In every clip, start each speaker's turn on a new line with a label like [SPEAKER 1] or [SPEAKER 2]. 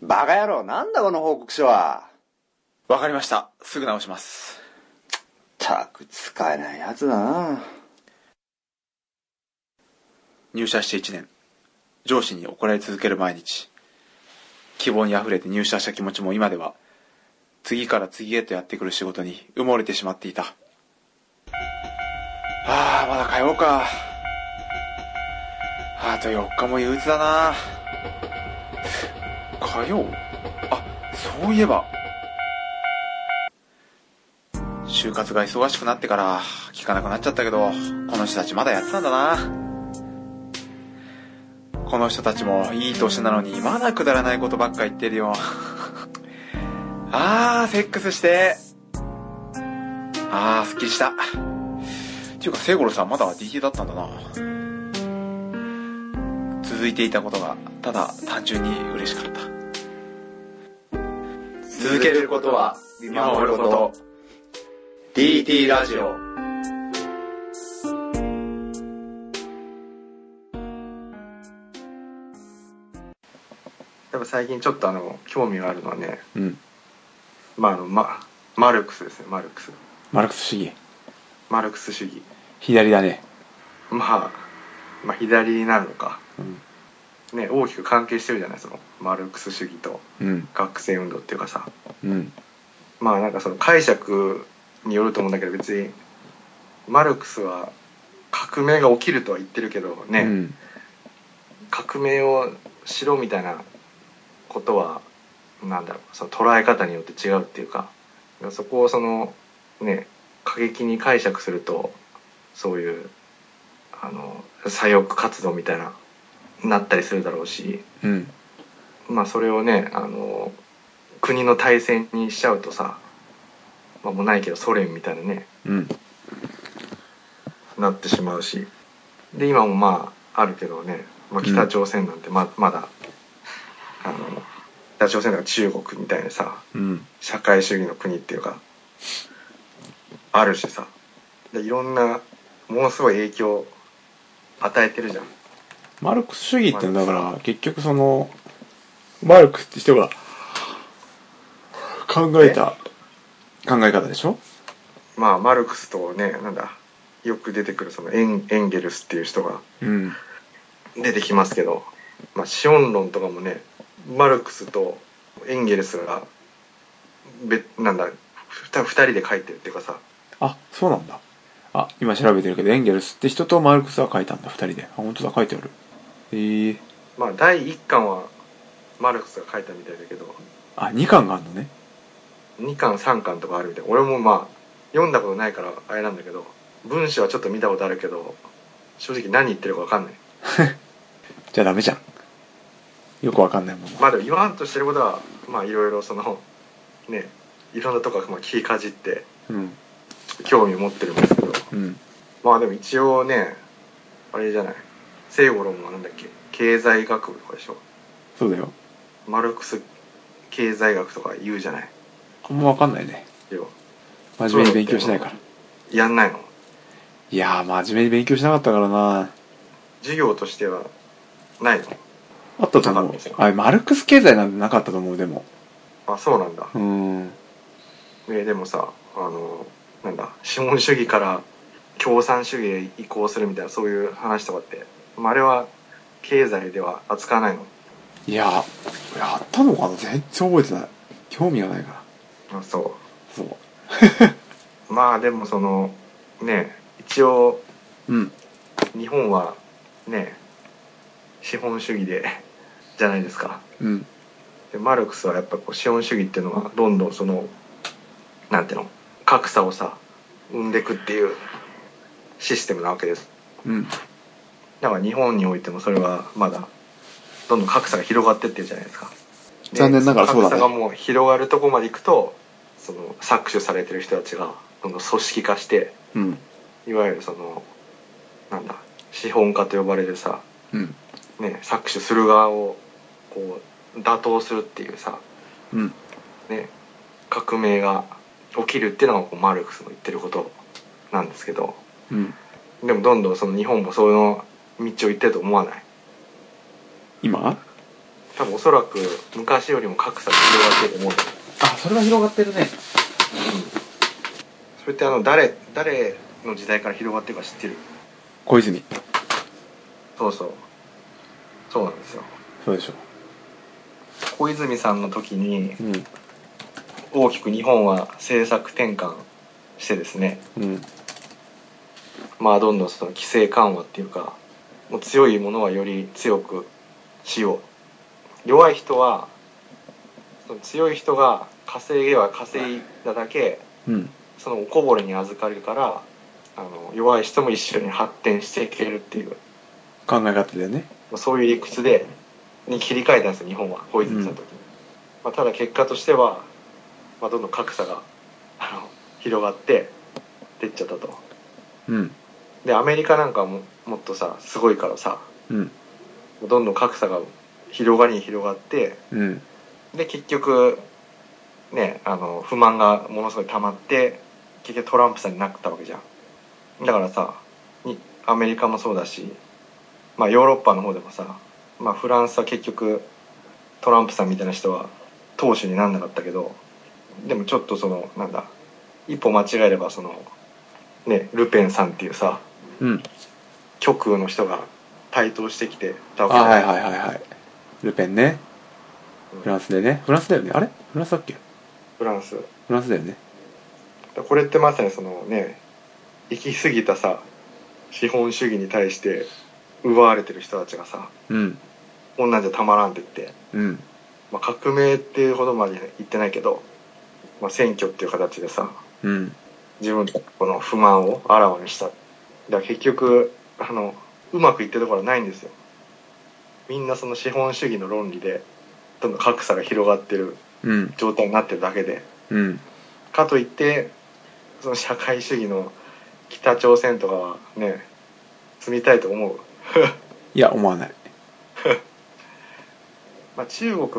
[SPEAKER 1] バカ野郎、なんだこの報告書は。
[SPEAKER 2] わかりました。すぐ直します。
[SPEAKER 1] ったく使えないやつだな。
[SPEAKER 2] 入社して1年。上司に怒られ続ける毎日。希望にあふれて入社した気持ちも今では次から次へとやってくる仕事に埋もれてしまっていた。まだ通おうか。あと4日も憂鬱だな。通おう。そういえば就活が忙しくなってから聞かなくなっちゃったけど、この人たちまだやってたんだな。この人たちもいい年なのにまだくだらないことばっか言ってるよ。セックスして。すっきりした。っていうか、聖五郎さんまだ DT だったんだな。続いていたことがただ単純に嬉しかった。
[SPEAKER 1] 続けることは見守ること。DT ラジオ。
[SPEAKER 3] やっぱ最近ちょっと興味があるのはね、
[SPEAKER 2] うん。
[SPEAKER 3] マルクスですね。マルクス
[SPEAKER 2] 主義。
[SPEAKER 3] マルクス主義。
[SPEAKER 2] 左だね。
[SPEAKER 3] まあ左になるのか。
[SPEAKER 2] うん。
[SPEAKER 3] ね、大きく関係してるじゃない、そのマルクス主義と学生運動っていうかさ。
[SPEAKER 2] うん。
[SPEAKER 3] なんかその解釈によると思うんだけど、別にマルクスは革命が起きるとは言ってるけどね、
[SPEAKER 2] うん、
[SPEAKER 3] 革命をしろみたいなことはなんだろう、その捉え方によって違うっていうか、そこをそのね過激に解釈するとそういう左翼活動みたいなったりするだろうし、
[SPEAKER 2] うん、
[SPEAKER 3] それをね国の体制にしちゃうとさ、もうないけどソ連みたいなね、
[SPEAKER 2] うん、
[SPEAKER 3] なってしまうし、で今もあるけどね、北朝鮮なんてまだ北朝鮮とか中国みたいなさ、
[SPEAKER 2] うん、
[SPEAKER 3] 社会主義の国っていうかあるしさ、でいろんなものすごい影響を与えてるじゃん。
[SPEAKER 2] マルクス主義ってのはだから結局そのマルクスって人が考えた考え方でしょ。
[SPEAKER 3] マルクスとね、よく出てくるそのエンゲルスっていう人が出てきますけど、資本論とかもね、マルクスとエンゲルスが2人で書いてるっていうかさ。
[SPEAKER 2] そうなんだ。今調べてるけどエンゲルスって人とマルクスは書いたんだ、2人で。本当だ、書いてある。
[SPEAKER 3] 第1巻はマルクスが書いたみたいだけど、
[SPEAKER 2] 2巻があるのね。
[SPEAKER 3] 2巻3巻とかあるみたい。俺も読んだことないからあれなんだけど、文章はちょっと見たことあるけど正直何言ってるか分かんない。
[SPEAKER 2] じゃあダメじゃん、よく分かんないもん。
[SPEAKER 3] でも言わんとしてることはいろいろそのね、いろんなとこ聞きかじって興味を持ってるんですけど、
[SPEAKER 2] うん、
[SPEAKER 3] でも一応ね、あれじゃない、聖五郎もなんだっけ、経済学部とかでしょ。
[SPEAKER 2] そうだよ。
[SPEAKER 3] マルクス経済学とか言うじゃない。
[SPEAKER 2] あんま分かんないね。真面目に勉強しないから。
[SPEAKER 3] やんないの？
[SPEAKER 2] いや真面目に勉強しなかったからな。
[SPEAKER 3] 授業としてはないの？
[SPEAKER 2] あったと思う。マルクス経済なんてなかったと思う。でも
[SPEAKER 3] そうなんだ。でもさ、資本主義から共産主義へ移行するみたいな、そういう話とかって、あれは経済では扱わないの？
[SPEAKER 2] いや、やったのかな、全然覚えてない。興味がないから。
[SPEAKER 3] そう
[SPEAKER 2] そう
[SPEAKER 3] でもそのね、一応、
[SPEAKER 2] うん
[SPEAKER 3] 日本はね資本主義でじゃないですか。でマルクスはやっぱ資本主義っていうのはどんどんそのなんていうの、格差をさ生んでいくっていうシステムなわけです。だから日本においてもそれはまだどんどん格差が広がってってるじゃないですか。
[SPEAKER 2] 残念ながらそうだね。
[SPEAKER 3] 格差がもう広がるとこまでいくと、その搾取されてる人たちがどんどん組織化して、いわゆるその資本家と呼ばれるさ、搾取する側をこう打倒するっていうさ、革命が起きるっていうのがマルクスの言ってることなんですけど、でもどんどんその日本もその道を行ってると思わない？
[SPEAKER 2] 今
[SPEAKER 3] 多分おそらく昔よりも格差が広がってると思うんだよ。
[SPEAKER 2] あ、それは広がってるね。
[SPEAKER 3] それって誰の時代から広がってるか知ってる？
[SPEAKER 2] 小泉。
[SPEAKER 3] そうそう。そうなんですよ。
[SPEAKER 2] そうでしょ。
[SPEAKER 3] 小泉さんの時に、
[SPEAKER 2] うん。
[SPEAKER 3] 大きく日本は政策転換してですね、
[SPEAKER 2] うん。
[SPEAKER 3] まあどんどんその規制緩和っていうか、もう強いものはより強くしよう。弱い人は、その強い人が稼げは稼いだだけ、
[SPEAKER 2] うん。
[SPEAKER 3] そのおこぼれに預かるから、弱い人も一緒に発展していけるっていう
[SPEAKER 2] 考え方だよね。
[SPEAKER 3] そういう理屈に切り替えたんですよ、日本は小泉さんの時に。まあ、ただ結果としては、まあ、どんどん格差が広がって出っちゃったと。
[SPEAKER 2] うん。
[SPEAKER 3] でアメリカなんかはもっとさすごいからさ、
[SPEAKER 2] うん。
[SPEAKER 3] どんどん格差が広がって、
[SPEAKER 2] うん。
[SPEAKER 3] で結局ね不満がものすごい溜まって結局トランプさんになったわけじゃん。だからさアメリカもそうだし、まあヨーロッパの方でもさ、まあフランスは結局トランプさんみたいな人は党首になんなかったけど、でもちょっと一歩間違えればねルペンさんっていうさ、
[SPEAKER 2] うん。
[SPEAKER 3] 極右の人が台頭してきてたわ
[SPEAKER 2] あ、
[SPEAKER 3] けだよ。
[SPEAKER 2] はいはいはいはい。ルペンね。フランスでね。フランスだよね。あれ？フランスだっけ？
[SPEAKER 3] フランス。
[SPEAKER 2] フランスだよね。
[SPEAKER 3] これってまさに行き過ぎたさ資本主義に対して奪われてる人たちがさ、
[SPEAKER 2] うん。
[SPEAKER 3] こんなんじゃたまらんって言って、
[SPEAKER 2] うん。
[SPEAKER 3] まあ、革命っていうほどまで言ってないけど、まあ、選挙っていう形でさ、
[SPEAKER 2] うん。
[SPEAKER 3] 自分のこの不満をあらわにした。だから結局うまくいってるところはないんですよ。みんなその資本主義の論理でどんどん格差が広がってる状態になってるだけで、
[SPEAKER 2] うん。
[SPEAKER 3] かといってその社会主義の北朝鮮とかはね住みたいと思う？
[SPEAKER 2] いや、思わない。
[SPEAKER 3] まあ中国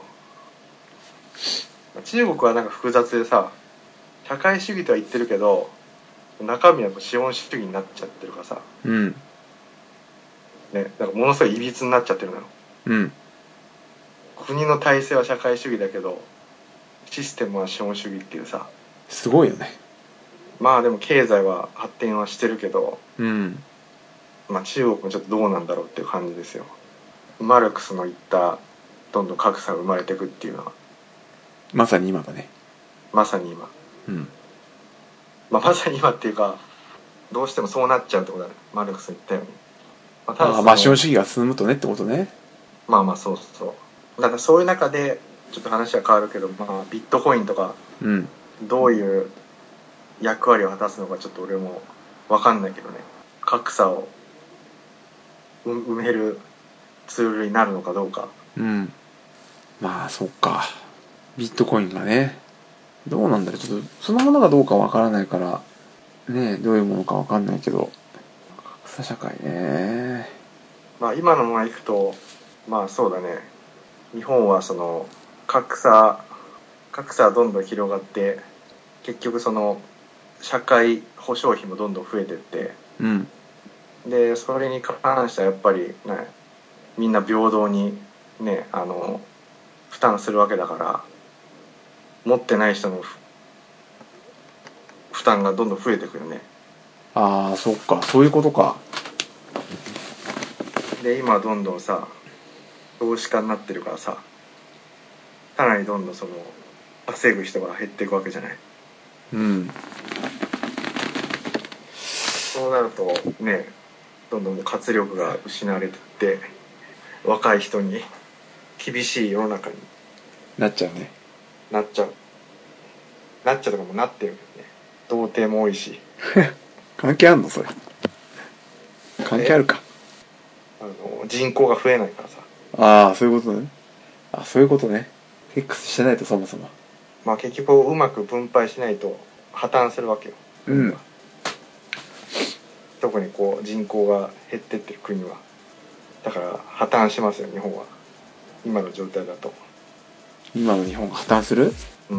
[SPEAKER 3] はなんか複雑でさ、社会主義とは言ってるけど中身は資本主義になっちゃってるからさ、
[SPEAKER 2] うん。
[SPEAKER 3] ね、なんかものすごいいびつになっちゃってるのよ。
[SPEAKER 2] うん。
[SPEAKER 3] 国の体制は社会主義だけどシステムは資本主義っていうさ。
[SPEAKER 2] すごいよね。
[SPEAKER 3] まあでも経済は発展はしてるけど、
[SPEAKER 2] うん。
[SPEAKER 3] まあ中国もちょっとどうなんだろうっていう感じですよ。マルクスの言ったどんどん格差が生まれていくっていうのは
[SPEAKER 2] まさに今だね。
[SPEAKER 3] まさに今。
[SPEAKER 2] うん。
[SPEAKER 3] まあまさに今っていうかどうしてもそうなっちゃうってことだね、マルクス言ったように。まあ、ただ
[SPEAKER 2] 資本主義が進むとねってことね。
[SPEAKER 3] まあまあそうそう。だからそういう中でちょっと話は変わるけど、まあビットコインとかどういう役割を果たすのかちょっと俺も分かんないけどね、格差を埋めるツールになるのかどうか。
[SPEAKER 2] うん。まあそっか。ビットコインがね、どうなんだろう。ちょっとそのものがどうかわからないからね、どういうものかわかんないけど、格差社会ね。
[SPEAKER 3] まあ今のままいくと、まあそうだね、日本はその格差はどんどん広がって、結局その社会保障費もどんどん増えてって、
[SPEAKER 2] うん。
[SPEAKER 3] でそれに関してはやっぱりね、みんな平等にね負担するわけだから、持ってない人の負担がどんどん増えてくるね。
[SPEAKER 2] ああ、そっか、そういうことか。
[SPEAKER 3] で今どんどんさ投資家になってるからさ、さらにどんどんその稼ぐ人が減っていくわけじゃない。
[SPEAKER 2] うん。
[SPEAKER 3] そうなるとね、どんどん活力が失われてって若い人に厳しい世の中に
[SPEAKER 2] なっちゃうね。
[SPEAKER 3] なっちゃうとかもなってるけどね。童貞も多いし。
[SPEAKER 2] 関係あんのそれ。関係あるか。
[SPEAKER 3] 人口が増えないからさ。
[SPEAKER 2] ああ、そういうことね。あ、そういうことね。セックスしてないとそもそも。
[SPEAKER 3] まあ結局うまく分配しないと破綻するわけよ。
[SPEAKER 2] うん。
[SPEAKER 3] 特にこう人口が減ってってる国は。だから破綻しますよ、日本は。今の状態だと。
[SPEAKER 2] 今の日本が破綻する？
[SPEAKER 3] うん。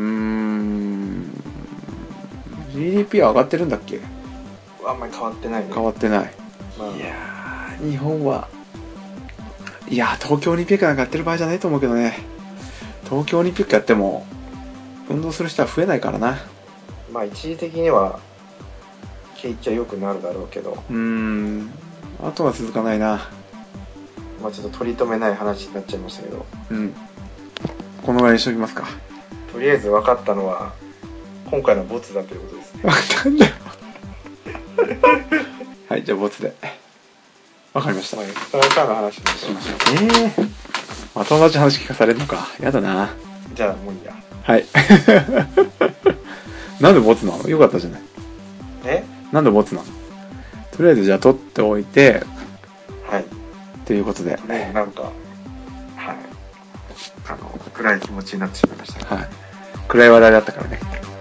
[SPEAKER 2] GDP は上がってるんだっけ？
[SPEAKER 3] あんまり変わってないね。
[SPEAKER 2] 変わってない。
[SPEAKER 3] まあ、
[SPEAKER 2] いやー、日本はいや東京オリンピックなんかやってる場合じゃないと思うけどね。東京オリンピックやっても運動する人は増えないからな。
[SPEAKER 3] まあ一時的には景気は良くなるだろうけど、
[SPEAKER 2] あとは続かないな。
[SPEAKER 3] まあちょっと取り留めない話になっちゃいましたけど、
[SPEAKER 2] このぐらいにしときますか。
[SPEAKER 3] とりあえず分かったのは今回のボツだということですね。
[SPEAKER 2] なんだよはい、じゃあボツで分かりました。
[SPEAKER 3] その間の話にしましょう。
[SPEAKER 2] また同じ話聞かされるのか。やだな。
[SPEAKER 3] じゃあもういいや。
[SPEAKER 2] はいなんでボツなの？よかったじゃない。なんでボツなの？とりあえずじゃあ取っておいて、はいっていうことで
[SPEAKER 3] ね、なんかはい暗い気持ちになってしまいました。
[SPEAKER 2] はい、暗い話題だったからね。